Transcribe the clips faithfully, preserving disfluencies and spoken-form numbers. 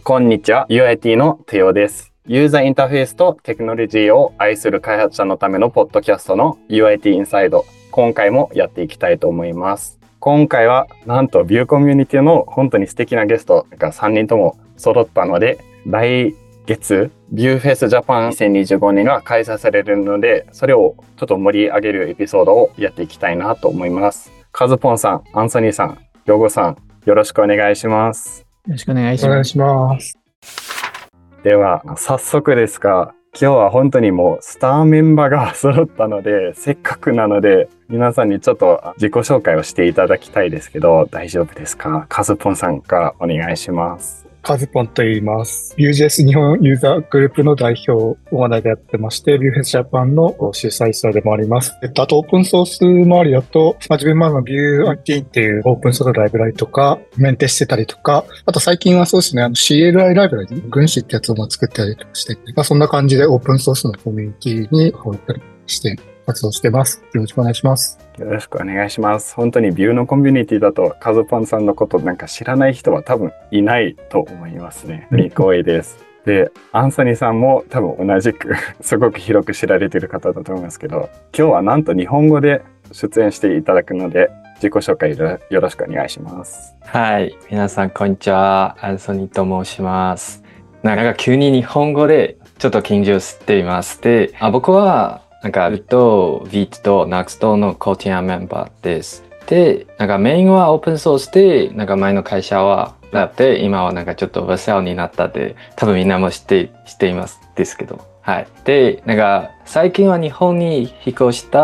こんにちは、ユーアイティー のテオです。ユーザーインターフェースとテクノロジーを愛する開発者のためのポッドキャストの ユーアイティー インサイド。今回もやっていきたいと思います。今回はなんとビューコミュニティの本当に素敵なゲストがさんにんとも揃ったので、来月ビューフェスジャパンにせんにじゅうごねんが開催されるので、それをちょっと盛り上げるエピソードをやっていきたいなと思います。カズポンさん、アンソニーさん、ヨゴさん、よろしくお願いします。 よろしくお願いします。 お願いします。 では、早速ですが、今日は本当にもうスターメンバーが揃ったので、せっかくなので、皆さんにちょっと自己紹介をしていただきたいですけど、大丈夫ですか？カズポンさんからお願いします。 カズポンと言います。ビュージェイエス 日本ユーザーグループの代表を話題でやってまして、ビューフェスジャパンの主催者でもあります。えっと、あとオープンソース周りだと、まあ、自分もあのビューアイティーっていうオープンソースライブラリとか、メンテしてたりとか、あと最近はそうですね、あの シーエルアイ ライブラリ、軍師ってやつを作ったりとかしてて、まあ、そんな感じでオープンソースのコミュニティに入ったりして活動してます。よろしくお願いします。 よろしくお願いします。本当にビューのコミュニティだとカズポンさんのことなんか知らない人は多分いないと思いますね。光栄です。で、アンソニーさんも多分同じくすごく広く知られている方だと思いますけど、今日はなんと日本語で出演していただくので、自己紹介よろしくお願いします。 はい、皆さんこんにちは。アンソニーと申します。なんか急に日本語でちょっと緊張しています。で、あ僕はなんか、Vite と Vite と Next のコーティアメンバーです。で、なんかメインはオープンソースで、なんか前の会社はだって、今はなんかちょっとバセルになったって、多分みんなも知って、知っていますですけど。はい。で、なんか最近は日本に引っ越した、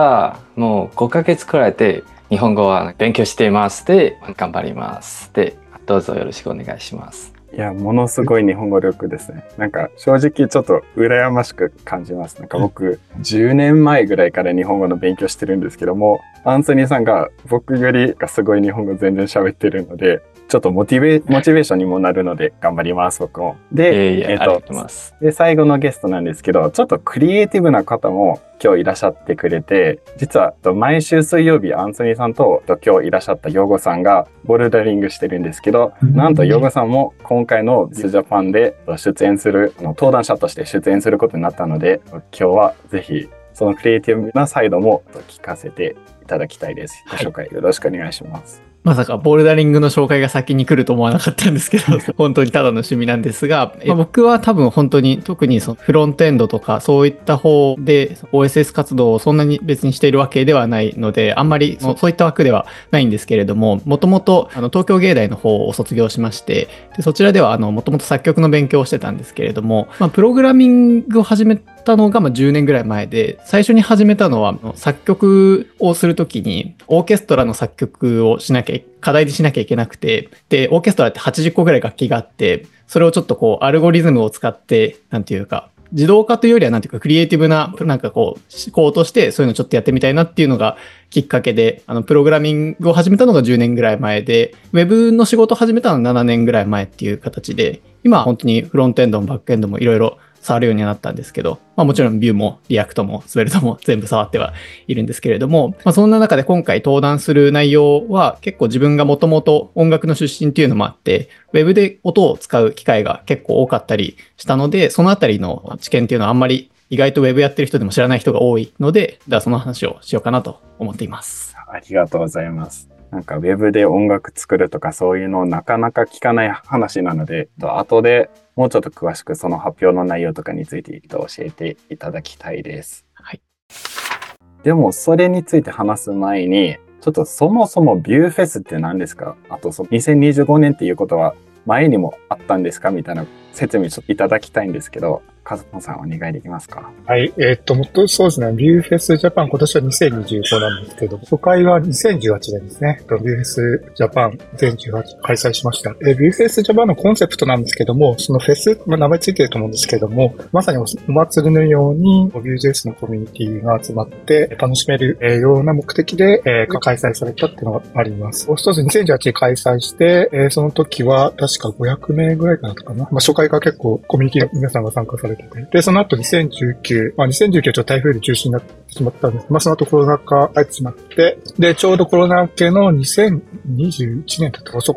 もうごかげつくらいで日本語は勉強しています。で、頑張ります。で、どうぞよろしくお願いします。 いや、ものすごい日本語力ですね。なんか正直ちょっと羨ましく感じます。なんか僕、じゅうねんまえぐらいから日本語の勉強してるんですけども、アンソニーさんが僕よりがすごい日本語全然喋ってるので、ちょっとモチベ、モチベーションにもなるので頑張ります、僕も。で、 いやいや、えっと、ありがとうございます。 で、最後のゲストなんですけど、ちょっとクリエイティブな方も今日いらっしゃってくれて、実は毎週水曜日アンソニーさんと今日いらっしゃったヨゴさんがボルダリングしてるんですけど、なんとヨゴさんも今回のビスジャパンで出演する、登壇者として出演することになったので、今日はぜひそのクリエイティブなサイドも聞かせていただきたいです。ご紹介よろしくお願いします。 まさかボルダリングの紹介が先に来ると思わなかったんですけど、本当にただの趣味なんですが、まあ、僕は多分本当に特にそのフロントエンドとかそういった方で オーエスエス 活動をそんなに別にしているわけではないので、あんまりそ う, そういった枠ではないんですけれども、もともと東京芸大の方を卒業しまして、でそちらではもともと作曲の勉強をしてたんですけれども、まあ、プログラミングを始めたのがまあじゅうねんぐらい前で、最初に始めたのは作曲をするときにオーケストラの作曲をしなきゃ課題でしなきゃいけなくて、で、オーケストラってはちじゅっこぐらい楽器があって、それをちょっとこう、アルゴリズムを使って、なんていうか、自動化というよりはなんていうか、クリエイティブな、なんかこう、思考として、そういうのちょっとやってみたいなっていうのがきっかけで、あの、プログラミングを始めたのがじゅうねんぐらい前で、ウェブの仕事を始めたのはななねんぐらい前っていう形で、今は本当にフロントエンドもバックエンドもいろいろ触るようになったんですけど、まあもちろんビューもリアクトもスベルトも全部触ってはいるんですけれども、まあそんな中で今回登壇する内容は結構自分がもともと音楽の出身っていうのもあって、ウェブで音を使う機会が結構多かったりしたので、そのあたりの知見っていうのはあんまり意外とウェブやってる人でも知らない人が多いので、ではその話をしようかなと思っています。 ありがとうございます。なんかウェブで音楽作るとかそういうのなかなか聞かない話なので、後でもうちょっと詳しくその発表の内容とかについて教えていただきたいです。 はい。 でもそれについて話す前に、ちょっとそもそもビューフェスって何ですか？あとそのにせんにじゅうごねんっていうことは前にもあったんですかみたいな説明ちょっといただきたいんですけど、カズポンさんお願いできますか？ はい。えー、っと、もっとそうですね。ビューフェスジャパン今年はにせんにじゅうごなんですけど、初回はにせんじゅうはちねんですね。ビューフェスジャパンにせんじゅうはち開催しました。えー、ビューフェスジャパンのコンセプトなんですけども、そのフェス、まあ、名前ついてると思うんですけども、まさにお祭りのように ビュージェイエス のコミュニティが集まって楽しめるような目的で、えー、開催されたっていうのがあります。一つにせんじゅうはちに開催して、えー、その時は確かごひゃくめいぐらいかなとかな。まあ、初回が結構コミュニティの皆さんが参加されてて、で、その後にせんじゅうきゅう、まあ、にせんじゅうきゅうはちょっと台風で中止になってしまったんです。まあ、その後コロナ禍入ってしまって、で、ちょうどコロナ明けのにせんにじゅういちねんだったらそこで一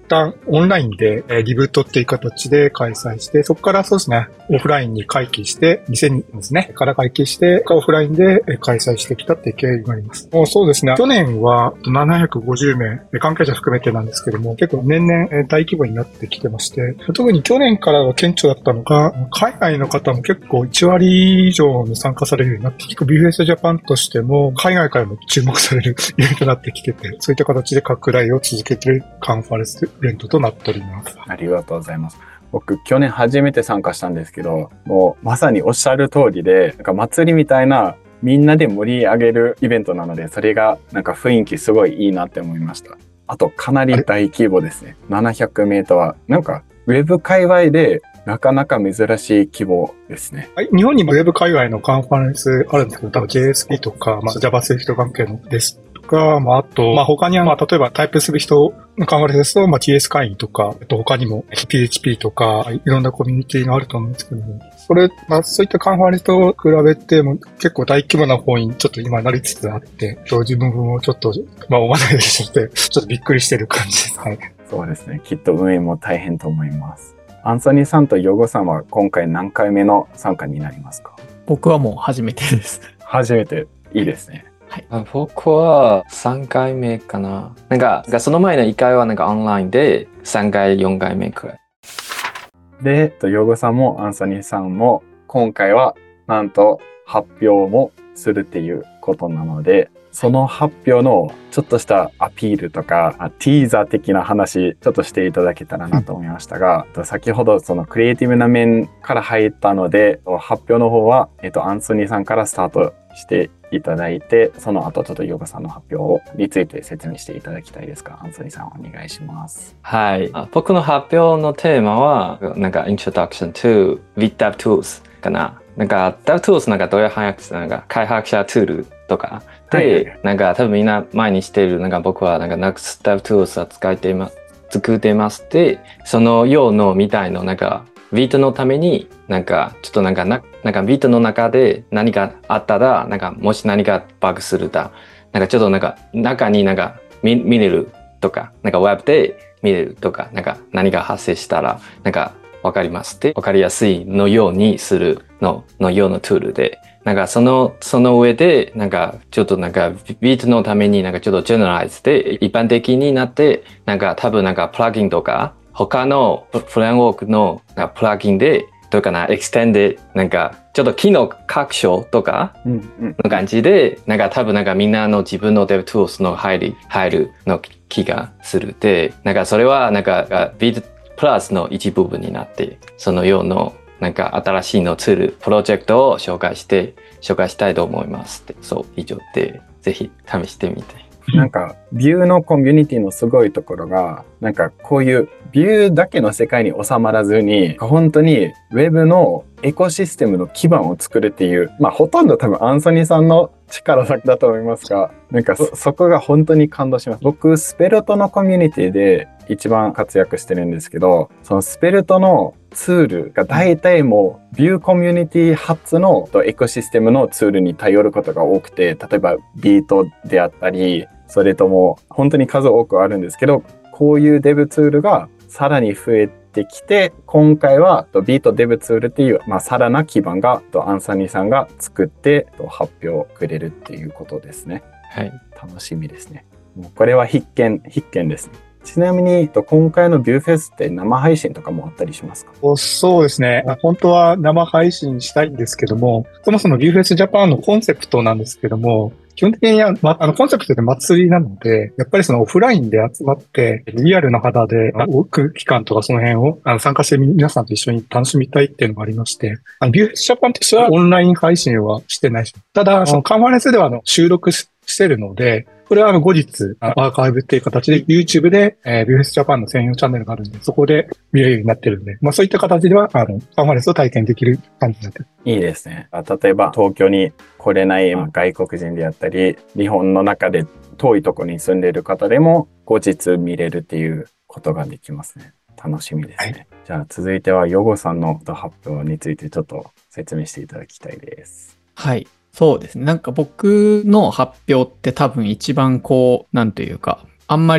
旦オンラインで、えー、リブートっていう形で開催して、そこからそうですね、オフラインに回帰して、にせんにねんですね、から回帰して、オフラインで開催してきたっていう経緯があります。もうそうですね、去年はななひゃくごじゅうめい、関係者含めてなんですけども、結構年々大規模になってきてまして、特に去年からは顕著だったのが、海外の方も結構いちわり以上に参加されるようになって、結構 ビューフェス ジャパンとしても海外からも注目されるイベントになってきてて、そういった形で拡大を続けているカンファレンスイベントとなっております。 ありがとうございます。僕、去年初めて参加したんですけど、もうまさにおっしゃる通りで、なんか祭りみたいなみんなで盛り上げるイベントなので、それがなんか雰囲気すごいいいなって思いました。あと、かなり大規模ですね。ななひゃくめいとは、なんかウェブ界隈でなかなか珍しい規模ですね。 はい、日本にもウェブ界隈のカンファレンスあるんですけど、多分 ジェイエスピー とか、まあ、JavaScript 関係のですとか、まあ、あと、まあ、他には、まあ、例えば TypeScript のカンファレンスですと、まあ、ティーエス 会員とか、あと他にも ピーエイチピー とか、いろんなコミュニティがあると思うんですけども、それ、まあ、そういったカンファレンスと比べても結構大規模な方にちょっと今なりつつあって、自分もちょっと、まあ、お学びして、ちょっとびっくりしてる感じです。はい。 そうですね。きっと運営も大変と思います。アンソニーさんとヨゴさんは今回何回目の参加になりますか？ 僕はもう初めてです。 初めて。いいですね。 はい、 僕はさんかいめかな。なんか、その前のいっかいはなんかオンラインでさんかい、よんかいめくらい。 で、ヨゴさんもアンソニーさんも今回はなんと発表もするっていうことなので、その発表のちょっとしたアピールとか、ティーザー的な話、ちょっとしていただけたらなと思いましたが、うん、先ほどそのクリエイティブな面から入ったので、発表の方は、えっと、アンソニーさんからスタートしていただいて、その後ちょっとヨゴさんの発表について説明していただきたいですか？アンソニーさんお願いします。 はい。僕の発表のテーマは、なんか Introduction to VidDevTools かな。なんか DevTools なんかどういう翻訳なんか開発者ツールとかで、はいはい、なんか多分みんな前にしているなんか僕はなんか NuxDevTools は使っています、作っています。で、その用のみたいのなんかViteのためになんかちょっとなんかななんかViteの中で何かあったらなんかもし何かバグするだなんかちょっとなんか中になんか 見, 見れるとかなんか Web で見れるとかなんか何が発生したらなんかわかりますってわかりやすいのようにするののようなツールでなんかそのその上でなんかちょっとなんか Vite のためになんかちょっとジェネライズで一般的になってなんか多分なんかプラグインとか他のフレームワークのプラグインでどうかなエクステンでなんかちょっと機能拡張とかの感じでなんか多分なんかみんなの自分の DevTools の入り入るの気がするでなんかそれはなんか Vite プラスの一部分になってそのようななんか新しいのツールプロジェクトを紹介して紹介したいと思いますそう以上でぜひ試してみてなんかビューのコミュニティのすごいところがなんかこういうビューだけの世界に収まらずに本当にウェブのエコシステムの基盤を作るっていうまあほとんど多分アンソニーさんの力だと思いますがなんか そ, そこが本当に感動します。僕スペルトのコミュニティで一番活躍してるんですけどそのスペルトのツールが大体もうビューコミュニティ発のエコシステムのツールに頼ることが多くて例えばビートであったりそれとも本当に数多くあるんですけどこういうデブツールがさらに増えてきて今回はビートデブツールっていう、まあ、さらな基盤がアンソニーさんが作って発表くれるっていうことですね。 はい。 楽しみですね。もうこれは必見必見ですね。ちなみに今回のビューフェスって生配信とかもあったりしますか？ そうですね。本当は生配信したいんですけども、そもそもビューフェスジャパンのコンセプトなんですけども、基本的には、ま、あの、コンセプトで祭りなので、やっぱりそのオフラインで集まって、リアルな肌で、空気感とかその辺をあの参加して皆さんと一緒に楽しみたいっていうのがありまして、あのビューフェスジャパンとしてはオンライン配信はしてないし、ただ、そのカンファレンスではあの収録してるので、これはあの後日、アーカイブっていう形で YouTube で、えー、ビューフェスジャパンの専用チャンネルがあるんで、そこで見れるようになってるんで、まあそういった形では、あの、カンファレンスを体験できる感じになってる。 いいですね。例えば東京に来れない外国人であったり、日本の中で遠いところに住んでいる方でも後日見れるっていうことができますね。楽しみですね。はい、じゃあ続いてはヨゴさんの発表についてちょっと説明していただきたいです。 はい。そうですね。なんか僕の発表って多分一番こう、なんというか、あんまり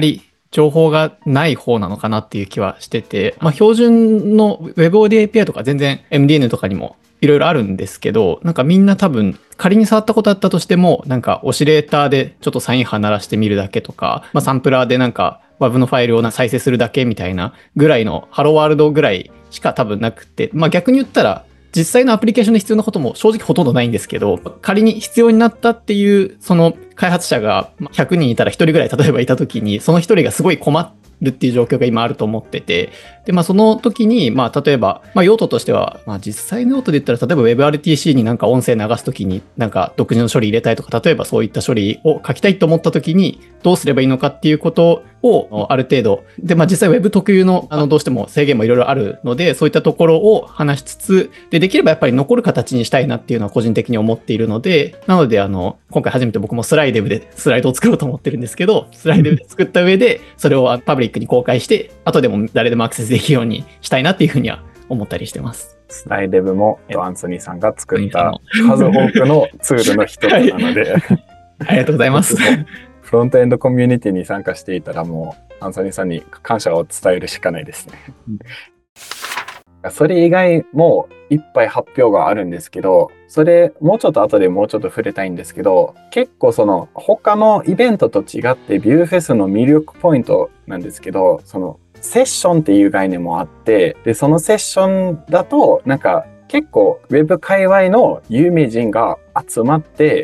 情報がない方なのかなっていう気はしてて、まあ、標準の Web オーディオ エーピーアイ とか全然 エムディーエヌ とかにもいろいろあるんですけど、なんかみんな多分仮に触ったことあったとしても、なんかオシレーターでちょっとサイン波鳴らしてみるだけとか、まあ、サンプラーでなんか ワブ のファイルを再生するだけみたいなぐらいのハローワールドぐらいしか多分なくて、まあ、逆に言ったら実際のアプリケーションで必要なことも正直ほとんどないんですけど、仮に必要になったっていうその開発者がひゃくにんいたらひとりぐらい例えばいたときに、そのひとりがすごい困るっていう状況が今あると思ってて、で、まあその時に、まあ例えば、まあ用途としては、まあ実際の用途で言ったら、例えば WebRTC になんか音声流すときになんか独自の処理入れたいとか、例えばそういった処理を書きたいと思った時にどうすればいいのかっていうことをある程度、で、まあ実際 Web 特有の、あの、どうしても制限もいろいろあるので、そういったところを話しつつ、で、できればやっぱり残る形にしたいなっていうのは個人的に思っているので、なので、あの、今回初めて僕もスライデブでスライドを作ろうと思ってるんですけど、スライデブで作った上で、それをパブリックに公開して、後でも誰でもアクセスできるようにしたいなっていうふうには思ったりしてます。 スライデブもアンソニーさんが作った数多くのツールの一つなので、はい、 ありがとうございます。 フロントエンドコミュニティに参加していたらもうアンソニーさんに感謝を伝えるしかないですね。それ以外もいっぱい発表があるんですけど、それもうちょっと後でもうちょっと触れたいんですけど、結構その他のイベントと違ってビューフェスの魅力ポイントなんですけど、そのセッションっていう概念もあって、で、そのセッションだとなんか結構ウェブ界隈の有名人が集まって、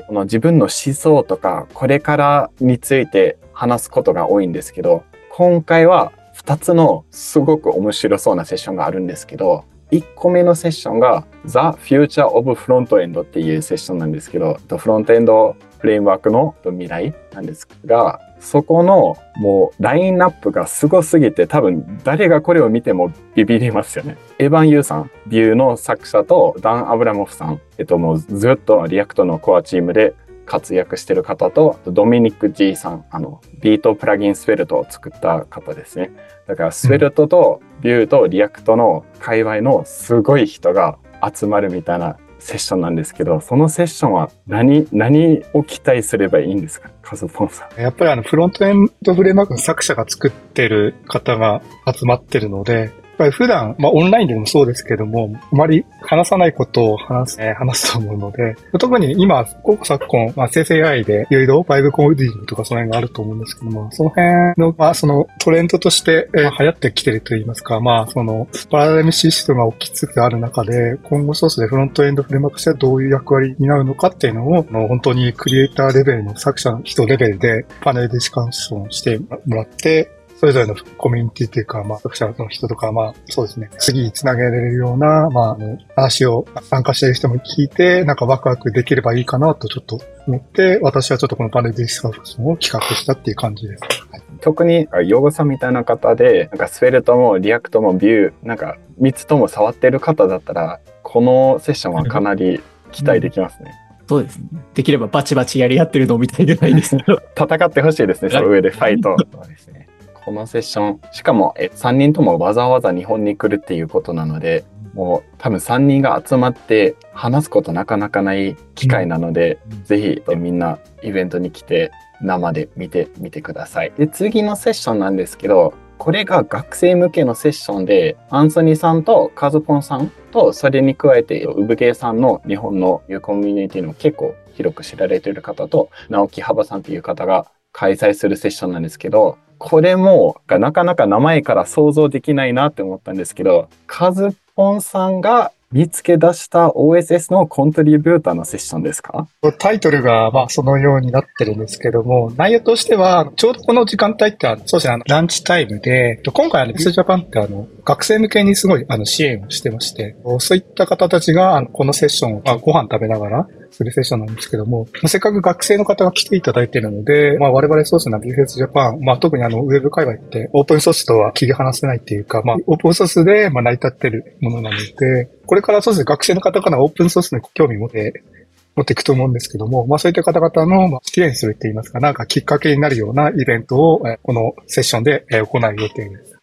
この自分の思想とかこれからについて話すことが多いんですけど、今回はふたつのすごく面白そうなセッションがあるんですけど、いっこめのセッションが The Future of Frontend っていうセッションなんですけど、フロントエンドフレームワークの未来なんですが、そこのもうラインナップがすごすぎて多分誰がこれを見てもビビりますよね。エヴァン・ユーさん、ビューの作者とダン・アブラモフさん、えっともうずっとリアクトのコアチームで活躍してる方と、ドミニック G さん、あの、ビートプラギンスフェルトを作った方ですね。だからスフェルトとビューとリアクトの界隈のすごい人が集まるみたいなセッションなんですけど、そのセッションは何、何を期待すればいいんですか、カズポンさん。 やっぱりあの、フロントエンドフレームワークの作者が作ってる方が集まってるので、やっぱり普段、まあオンラインでもそうですけども、あまり話さないことを話す、えー、話すと思うので、特に今、昨今、まあ生成 エーアイ でいろいろバイブコーディングとかその辺があると思うんですけども、その辺の、まあそのトレンドとして、えー、流行ってきてるといいますか、まあそのパラダイムシフトが起きつつある中で、今後ソースでフロントエンドフレームワークとしてはどういう役割に担うのかっていうのを、の本当にクリエイターレベルの作者の人レベルでパネルディスカッションしてもらって、それぞれのコミュニティというか、まあ、作者の人とか、まあ、そうですね。次につなげられるような、まあ、話を参加している人も聞いて、なんかワクワクできればいいかなとちょっと思って、私はちょっとこのパネルディスカッションを企画したっていう感じです。はい、 特に、ヨゴさんみたいな方で、なんかスフェルトもリアクトもビュー、なんかみっつとも触ってる方だったら、このセッションはかなり期待できますね。 うん、そうですね。できればバチバチやり合ってるのを見たいぐらいですけど。 戦ってほしいですね、その上でファイトとかですね。このセッション、しかもえさんにんともわざわざ日本に来るっていうことなので、もう多分さんにんが集まって話すことなかなかない機会なので、うん、ぜひみんなイベントに来て生で見てみてください。で、次のセッションなんですけど、これが学生向けのセッションで、アンソニーさんとカズポンさんと、それに加えてウブゲイさんの日本のユーコミュニティの結構広く知られている方と、直木幅さんという方が開催するセッションなんですけど、これもなかなか名前から想像できないなって思ったんですけど、カズポンさんが見つけ出した オーエスエス のコントリビューターのセッションですか？ タイトルがまあそのようになってるんですけども、内容としてはちょうどこの時間帯ってあのそうですね、あのランチタイムで、今回あの ビーエス ジャパンってあの学生向けにすごいあの支援をしてまして、そういった方たちがあのこのセッションを、まあ、ご飯食べながらするセッションなんですけども、せっかく学生の方が来ていただいているので、まあ我々ソースな ビーエフエス ジャパン、まあ特にあのウェブ界隈ってオープンソースとは切り離せないっていうか、まあオープンソースでまあ成り立ってるものなので、これからそうですね、学生の方からオープンソースに興味持って、持っていくと思うんですけども、まあそういった方々の支援するって言いますか、なんかきっかけになるようなイベントをこのセッションで行う予定です。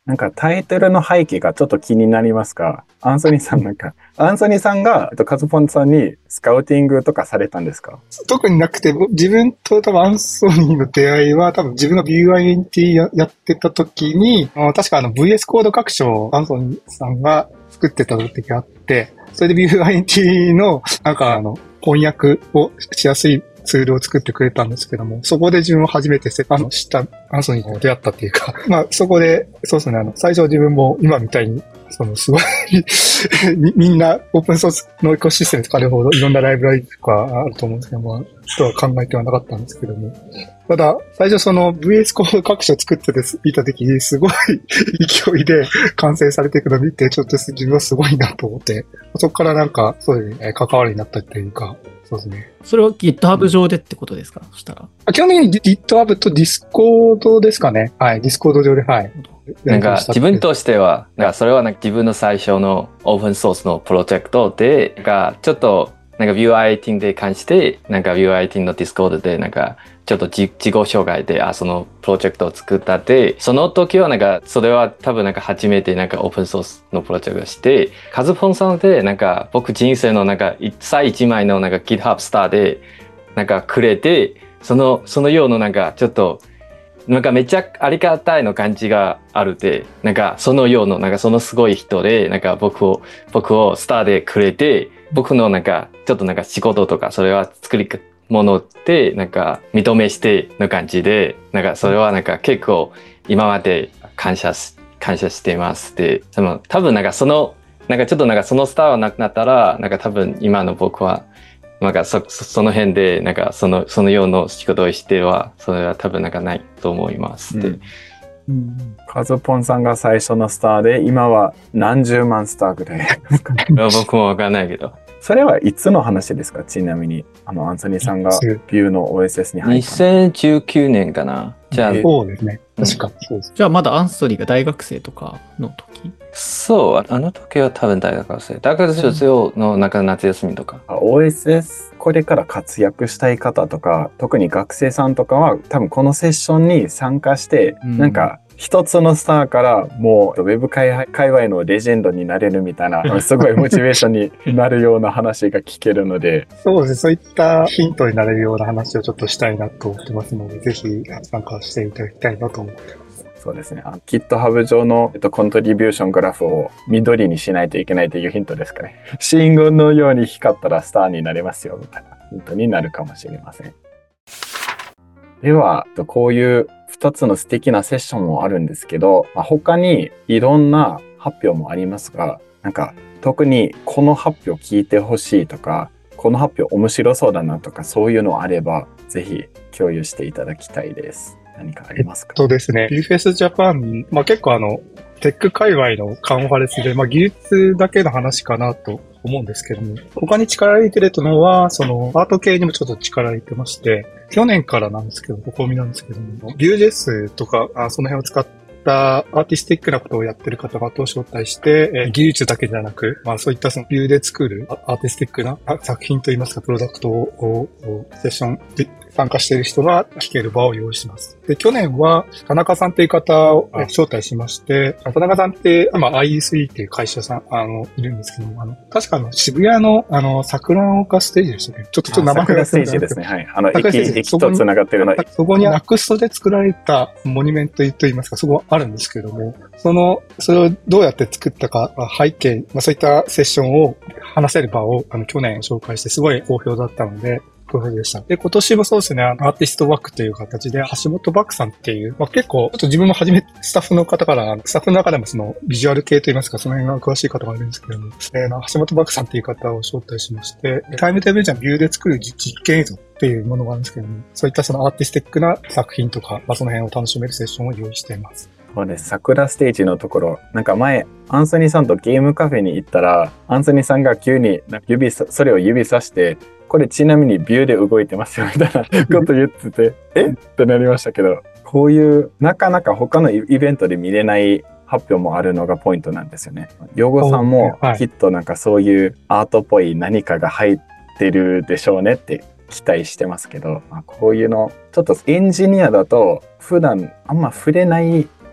なんかタイトルの背景がちょっと気になりますが、アンソニーさんなんか、アンソニーさんが、えっと、カズポンさんにスカウティングとかされたんですか？ 特になくて、自分と多分アンソニーの出会いは多分自分が ビューアイエヌティー や, やってた時に、あ確かあの ブイエス コード各種をアンソニーさんが作ってた時があって、それで ビューアイエヌティー のなんかあの翻訳をしやすいツールを作ってくれたんですけども、そこで自分を初めてあの知ったアンソニーと出会ったっていうか、まあそこで、そうですね、あの、最初自分も今みたいに、そのすごいみ、みんなオープンソースのエコシステムとかあるほどいろんなライブラリとかあると思うんですけども、とは考えてはなかったんですけども、ただ、最初その ブイエス コード各種を作っていた時にすごい勢いで完成されていくのを見て、ちょっと自分はすごいなと思って、そこからなんか、そうですね、関わりになったっていうか、そうですね。 それは GitHub 上でってことですか？そしたら。 基本的に GitHub と Discord ですかね。はい。Discord 上で、はい。 なんか自分としては、なんかそれはなんか自分の最初のオープンソースのプロジェクトで、なんかちょっとなんか ビューアイティー で関して、なんか ビューアイティー の Discord でなんかちょっと自己紹介で、あ、そのプロジェクトを作ったって、その時はなんか、それは多分なんか初めてなんかオープンソースのプロジェクトをして、カズポンさんでなんか僕人生のなんか最一枚のなんか GitHub スターでなんかくれて、その、そのようななんかちょっと、なんかめっちゃありがたいの感じがあるで、なんかそのような、なんかそのすごい人で、なんか僕を、僕をスターでくれて、僕のなんかちょっとなんか仕事とか、それは作りものってなんか認めしての感じで、なんかそれはなんか結構今まで感謝し、感謝していますで、その多分なんかその、なんかちょっとなんかそのスターがなくなったら、なんか多分今の僕は、なんかそ、その辺で、なんかその、そのような仕事をしては、それは多分なんかないと思いますで、 うんうん、カズポンさんが最初のスターで、今は何十万スターぐらい僕もわかんないけど。 それはいつの話ですか？ちなみに、あの、アンソニーさんがビューの オーエスエス に入ったの。 にせんじゅうきゅうねんかな。じゃあ、 そうですね。確か、そうです。 じゃあまだアンソニーが大学生とかの時？ そう、あの時は多分大学生。大学卒業のなんか夏休みとか。 オーエスエス、これから活躍したい方とか、特に学生さんとかは、多分このセッションに参加して、うん、なんか、一つのスターからもうウェブ界隈のレジェンドになれるみたいな、すごいモチベーションになるような話が聞けるので。 そうですね。そういったヒントになれるような話をちょっとしたいなと思ってますので、ぜひ参加していただきたいなと思ってます。 そうですね。GitHub 上の、えっと、コントリビューショングラフを緑にしないといけないというヒントですかね。信号のように光ったらスターになれますよみたいなヒントになるかもしれません。では、こういう二つの素敵なセッションもあるんですけど、まあ、他にいろんな発表もありますが、なんか特にこの発表聞いてほしいとか、この発表面白そうだなとか、そういうのあれば、ぜひ共有していただきたいです。何かありますか？ そうですね。ビューフェスジャパン、まあ結構あの、テック界隈のカンファレンスで、まあ技術だけの話かなと思うんですけども、他に力入れてるのは、そのアート系にもちょっと力入れてまして、去年からなんですけど、試みなんですけども、ビュージェスとか、あその辺を使ったアーティスティックなことをやってる方々を招待して、えー、技術だけじゃなく、まあそういったそのビューで作るアーティスティックな作品といいますか、プロダクトをセッションで参加している人が聞ける場を用意します。で、去年は田中さんという方を招待しまして、田中さんって、まあ アイイースリー っていう会社さん、あの、いるんですけども、あの、確かあの、渋谷の、あの、桜岡ステージでしたね。ちょっとちょっと名前が桜ステージですね。はい。あの、駅、駅と繋がってるの。 そこにナクストで作られたモニュメントといいますか、そこはあるんですけども、その、それをどうやって作ったか、背景、まあそういったセッションを話せる場を、あの、去年紹介してすごい好評だったので、でした。で、今年もそうですね、アーティストワークという形で、橋本漠さんっていう、まあ、結構、ちょっと自分も初め、スタッフの方から、スタッフの中でもその、ビジュアル系といいますか、その辺が詳しい方がいるんですけども、えー、橋本漠さんっていう方を招待しまして、タイムテーブルじゃビューで作る実験映像っていうものがあるんですけども、そういったそのアーティスティックな作品とか、まあ、その辺を楽しめるセッションを用意しています。 そうです。桜ステージのところ、なんか前、アンソニーさんとゲームカフェに行ったら、アンソニーさんが急に指さ、それを指さして、これちなみにビューで動いてますよみたいなこと言ってて、えってなりましたけど、こういうなかなか他のイベントで見れない発表もあるのがポイントなんですよね。ヨゴさんもきっとなんかそういうアートっぽい何かが入ってるでしょうねって期待してますけど、まあ、こういうの、ちょっとエンジニアだと普段あんま触れない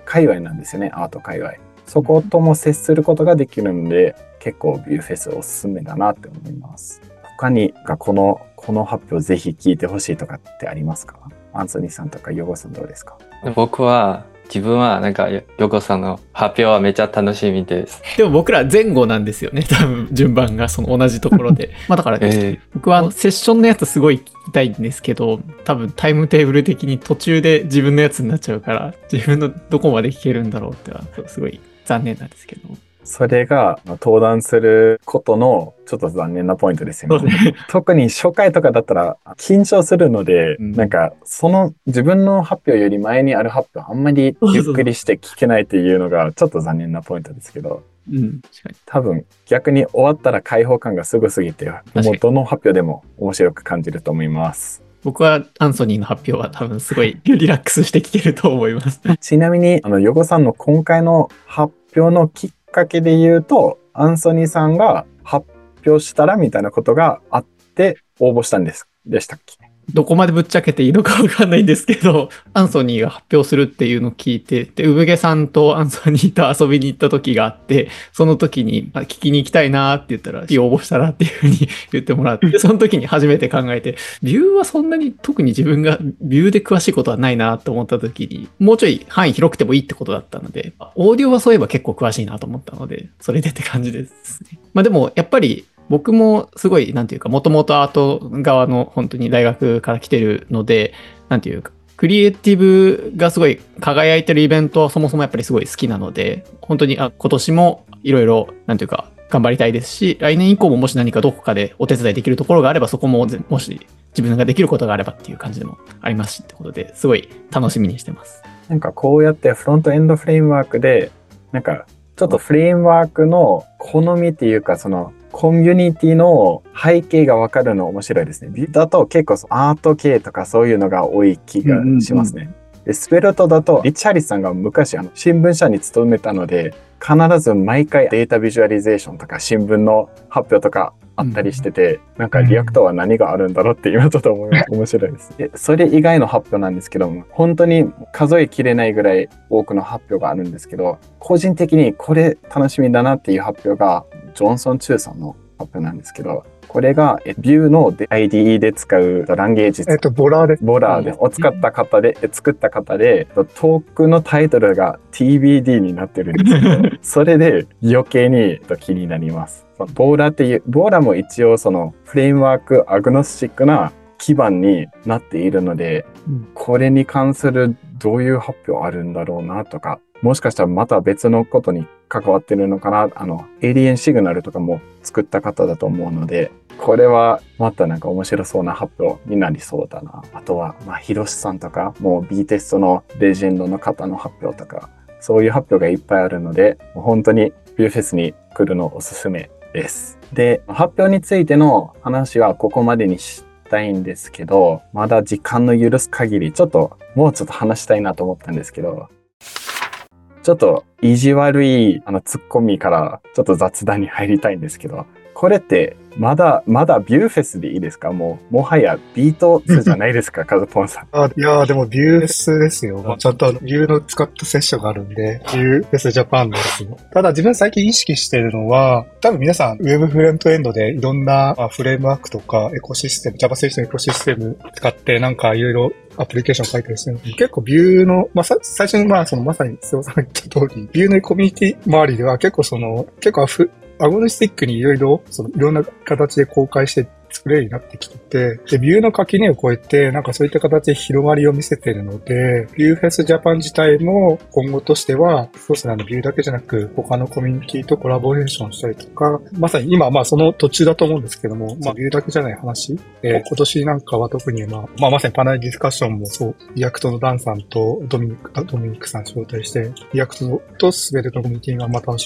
界隈なんですよね、アート界隈。そことも接することができるので、結構ビューフェスおすすめだなって思います。他にこの、この発表ぜひ聞いてほしいとかってありますか？アンソニーさんとかヨゴさんどうですか？ 僕は、自分はなんか、ヨゴさんの発表はめっちゃ楽しみです。 でも僕ら前後なんですよね。多分順番がその同じところで。まあだから、えー、僕はセッションのやつすごい聞きたいんですけど、多分タイムテーブル的に途中で自分のやつになっちゃうから、自分のどこまで聞けるんだろうってはすごい残念なんですけど。 それが登壇することのちょっと残念なポイントですよね。ね特に初回とかだったら緊張するので、うん、なんかその自分の発表より前にある発表あんまりゆっくりして聞けないっていうのがちょっと残念なポイントですけど、 うん、確かに多分逆に終わったら開放感がすごすぎて、もうどの発表でも面白く感じると思います。 僕はアンソニーの発表は多分すごいリラックスして聞けると思います。 ちなみにあのヨゴさんの今回の発表のきっかけで言うと、アンソニーさんが発表したらみたいなことがあって応募したんですでしたっけ？ どこまでぶっちゃけていいのかわかんないんですけど、アンソニーが発表するっていうのを聞いて、で、産毛さんとアンソニーと遊びに行った時があって、その時に聞きに行きたいなって言ったら、応募したらっていうふうに言ってもらって、その時に初めて考えて、ビューはそんなに特に自分がビューで詳しいことはないなと思った時に、もうちょい範囲広くてもいいってことだったので、オーディオはそういえば結構詳しいなと思ったので、それでって感じですね。まあでも、やっぱり、僕もすごい、なんていうか、もともとアート側の本当に大学から来てるので、なんていうか、クリエイティブがすごい輝いてるイベントはそもそもやっぱりすごい好きなので、本当にあ今年もいろいろ、なんていうか、頑張りたいですし、来年以降ももし何かどこかでお手伝いできるところがあれば、そこももし自分ができることがあればっていう感じでもありますしってことで、すごい楽しみにしてます。 なんかこうやってフロントエンドフレームワークで、なんかちょっとフレームワークの好みっていうか、その、コミュニティの背景が分かるの面白いですね。ビューだと結構アート系とかそういうのが多い気がしますね。うんうんうん、でスペルトだとリッチ・ハリスさんが昔あの新聞社に勤めたので、必ず毎回データビジュアリゼーションとか新聞の発表とかあったりしてて、うん、なんかリアクトは何があるんだろうって今ちょっと思い面白いです。でそれ以外の発表なんですけども、本当に数えきれないぐらい多くの発表があるんですけど、個人的にこれ楽しみだなっていう発表がジョンソン・チューさんの発表なんですけど、これがビューの アイディーイー で使うランゲージ、 えっと、ボラーです。 ボラーです。を使った方で、作った方で、トークのタイトルが ティービーディー になってるんですけど、それで余計に気になります。ボーラーっていう、ボーラーも一応そのフレームワークアグノスチックな基盤になっているので、うん、これに関するどういう発表あるんだろうなとか、もしかしたらまた別のことに関わってるのかな、あの、エイリエンシグナルとかも作った方だと思うので、これはまたなんか面白そうな発表になりそうだな。あとは、まあ、ヒロシさんとか、もう B テストのレジェンドの方の発表とか、そういう発表がいっぱいあるので、本当にビューフェスに来るのおすすめです。で、発表についての話はここまでにしたいんですけど、まだ時間の許す限り、ちょっと、もうちょっと話したいなと思ったんですけど、ちょっと意地悪いあのツッコミからちょっと雑談に入りたいんですけど、これってまだまだビューフェスでいいですか？もうもはやビートスじゃないですかカズポンさん。 あいやーでもビューフェスですよ。まあ、ちゃんとあのビューの使ったセッションがあるんで、ビューフェスジャパンですよ。ただ自分最近意識してるのは、多分皆さんウェブフロントエンドでいろんなフレームワークとかエコシステム、JavaScript のエコシステム使ってなんかいろいろアプリケーション書いたりしてるので、結構ビューの、まあ、最初にまあそのまさに瀬尾さんが言った通り、ビューのコミュニティ周りでは結構その、結構フアゴニスティックにいろいろ、そのいろんな形で公開して作れるようになってきてて、で、ビューの垣根を越えて、なんかそういった形で広がりを見せているので、ビューフェスジャパン自体も今後としては、そうですね、あの、ビューだけじゃなく、他のコミュニティとコラボレーションしたりとか、まさに今、まあその途中だと思うんですけども、まあビューだけじゃない話、えー、今年なんかは特にまあ、まあまさにパネルディスカッションもそう、リアクトのダンさんとドミニク、ドミニクさん招待して、リアクトとスベルトコミュニティがまあ楽しめる。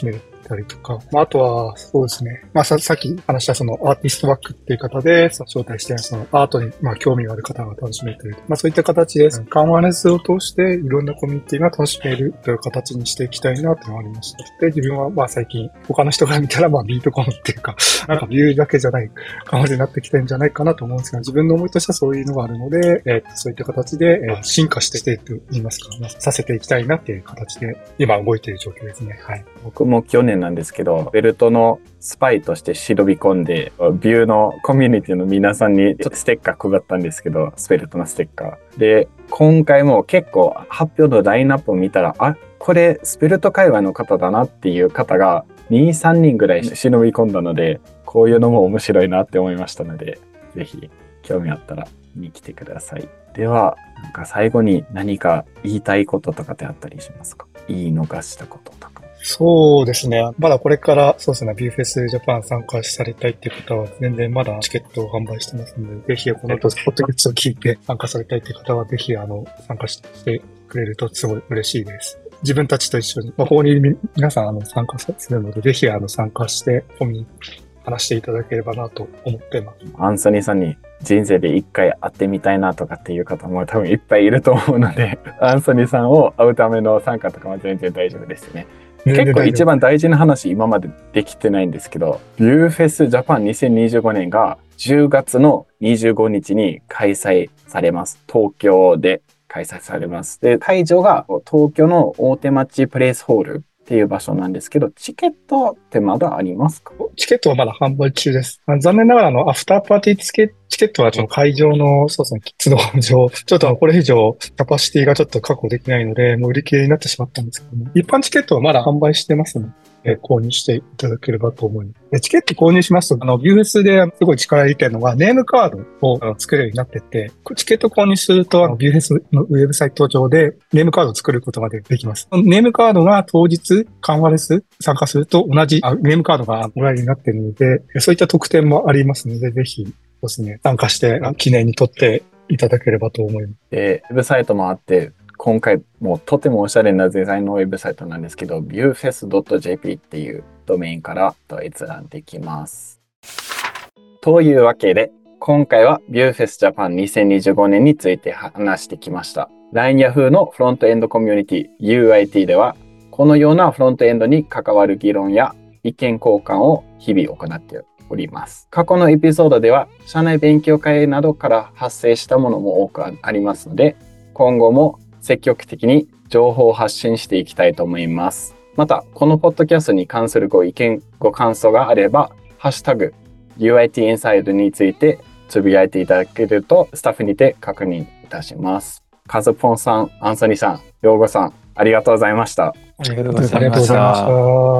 たりとか、まあ、あとは、そうですね。まあ、さ、さっき話したそのアーティストバックっていう方で、その招待してそのアートに、まあ、興味がある方が楽しめている。まあ、そういった形で、カンファレンスを通していろんなコミュニティが楽しめるという形にしていきたいなというのがありました。で、自分はまあ最近、他の人から見たらまあビートコンっていうか、なんかビューだけじゃない感じになってきてるんじゃないかなと思うんですが、自分の思いとしてはそういうのがあるので、えー、そういった形で、えー、進化していくと言いますか、まあ、させていきたいなっていう形で、今動いている状況ですね。はい。 僕も去年なんですけど、ベルトのスパイとして忍び込んで、ビューのコミュニティの皆さんにちょっとステッカー配ったんですけど、スペルトのステッカー。で、今回も結構発表のラインナップを見たら、あ、これスペルト界隈の方だなっていう方がに、さんにんぐらい忍び込んだので、こういうのも面白いなって思いましたので、ぜひ興味あったら見に来てください。では、なんか最後に何か言いたいこととかってあったりしますか？言い逃したこととか。 そうですね。まだこれから、そうですね、ビューフェスジャパン参加されたいっていう方は、全然まだチケットを販売してますので、ぜひこの後、ポッドキャストを聞いて参加されたいっていう方は、ぜひ、あの、参加してくれるとすごい嬉しいです。自分たちと一緒に、まあ、ここに皆さん、あの、参加するので、ぜひ、あの、参加して、コミュニ話していただければなと思っています。 アンソニーさんに人生で一回会ってみたいなとかっていう方も多分いっぱいいると思うので、アンソニーさんを会うための参加とかは全然大丈夫ですね。結構一番大事な話今までできてないんですけど、ビューフェスジャパンにせんにじゅうごねんがじゅうがつのにじゅうごにちに開催されます。東京で開催されます。で、会場が東京の大手町プレイスホールっていう場所なんですけど、チケットってまだありますか？ チケットはまだ販売中です。残念ながら、あの、アフターパーティーチケットチケットはちょっと会場の、そうですね、都合上、ちょっとこれ以上、キャパシティがちょっと確保できないので、もう売り切れになってしまったんですけども、一般チケットはまだ販売してますので、えー、購入していただければと思います。チケット購入しますと、あの、ビューフェスですごい力入れてるのが、ネームカードをあの作れるようになってて、チケット購入すると、あのビューフェスのウェブサイト上でネームカードを作ることができます。ネームカードが当日、カンファレンス参加すると同じあネームカードがもらえるようになっているので、そういった特典もありますので、ぜひ、そうですね、参加して記念に取っていただければと思います。 で、ウェブサイトもあって、今回もうとてもおしゃれなデザインのウェブサイトなんですけど、ビューフェスドットジェーピー っていうドメインから閲覧できます。というわけで、今回はビューフェスジャパンにせんにじゅうごねんについて話してきました。ライン Yahoo のフロントエンドコミュニティ ユーアイティー では、このようなフロントエンドに関わる議論や意見交換を日々行っている。おります。過去のエピソードでは社内勉強会などから発生したものも多くありますので、今後も積極的に情報を発信していきたいと思います。また、このポッドキャストに関するご意見、ご感想があれば、ハッシュタグ ユーアイティー インサイドについてつぶやいていただけるとスタッフにて確認いたします。カズポンさん、アンソニーさん、ヨーゴさん、ありがとうございました。 ありがとうございました。